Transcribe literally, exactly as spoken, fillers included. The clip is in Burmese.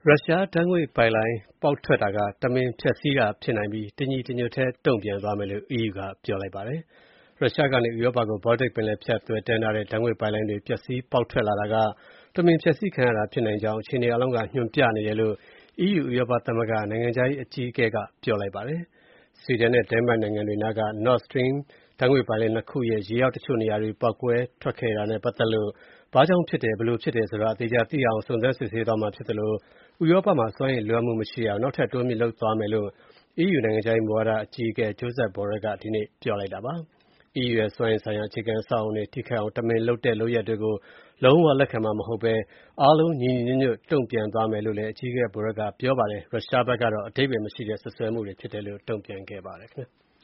ရုရှားဓာတ်ငွေ့ပိုက်လိုင်းပေါက်ထွက်တာကတမင်ဖျက်ဆီးတာဖြစ်နိုင်ပြီးတညီတညွတ်တည်းတုံ့ပြန်သွားမယ်လို့ အီးယူ ကပြောလိုက်ပါတယ်။ ရုရှားကနေဥရောပကို Baltic ပင်လယ်ဖြတ်သွယ်တန်းထားတဲ့ဓာတ်ငွေ့ပိုက်လိုင်းတွေပျက်စီးပေါက်ထွက်လာတာကတမင်ဖျက်ဆီးခံရတာဖြစ်နိုင်ကြောင်း အခြေအနေအားလုံးကညွှန်ပြနေတယ်လို့ အီးယူ ဥရောပသမဂ္ဂနိုင်ငံခြားရေးအကြီးအကဲကပြောလိုက်ပါတယ်။ ဆွီဒင်နဲ့ ဒိန်းမတ်နိုင်ငံတွေနားက Nord Stream ဓာတ်ငွေ့ပိုက်လိုင်း နှစ် ခုရဲ့ ရေအောက်တချို့နေရာတွေပေါက်ကွဲထွက်ခဲ့တာနဲ့ပတ်သက်လို့ ဘာကြောင့်ဖြစ်တယ်၊ ဘယ်လိုဖြစ်တယ်ဆိုတာ အသေအချာသိရအောင် စုံစမ်းစစ်ဆေးသွားမှာဖြစ်သလို ဥရောပမှာ စွမ်းအင်လိုအပ်မှုမရှိအောင် နောက်ထပ်တိုးမြှင့်လုပ်သွားမယ်လို့ အီးယူ နိုင်ငံခြားရေးမူဝါဒအကြီးအကဲ Josep Borrell က ဒီနေ့ပြောလိုက်တာပါ။ အီးယူရဲ့ စွမ်းအင်ဆိုင်ရာအခြေခံအဆောက်အအုံတွေထိခိုက်အောင်တမင်လုပ်တဲ့လုပ်ရပ်တွေကို လုံးဝလက်ခံမှာမဟုတ်ဘဲ အားလုံးညီညီညွတ်ညွတ်တုံ့ပြန်သွားမယ်လို့လည်း အကြီးအကဲ Borrell ကပြောပါတယ်။ ရုရှားဘက်ကတော့ အဓိပ္ပါယ်မရှိတဲ့စွပ်စွဲမှုတွေဖြစ်တယ်လို့ တုံ့ပြန်ခဲ့ပါတယ်။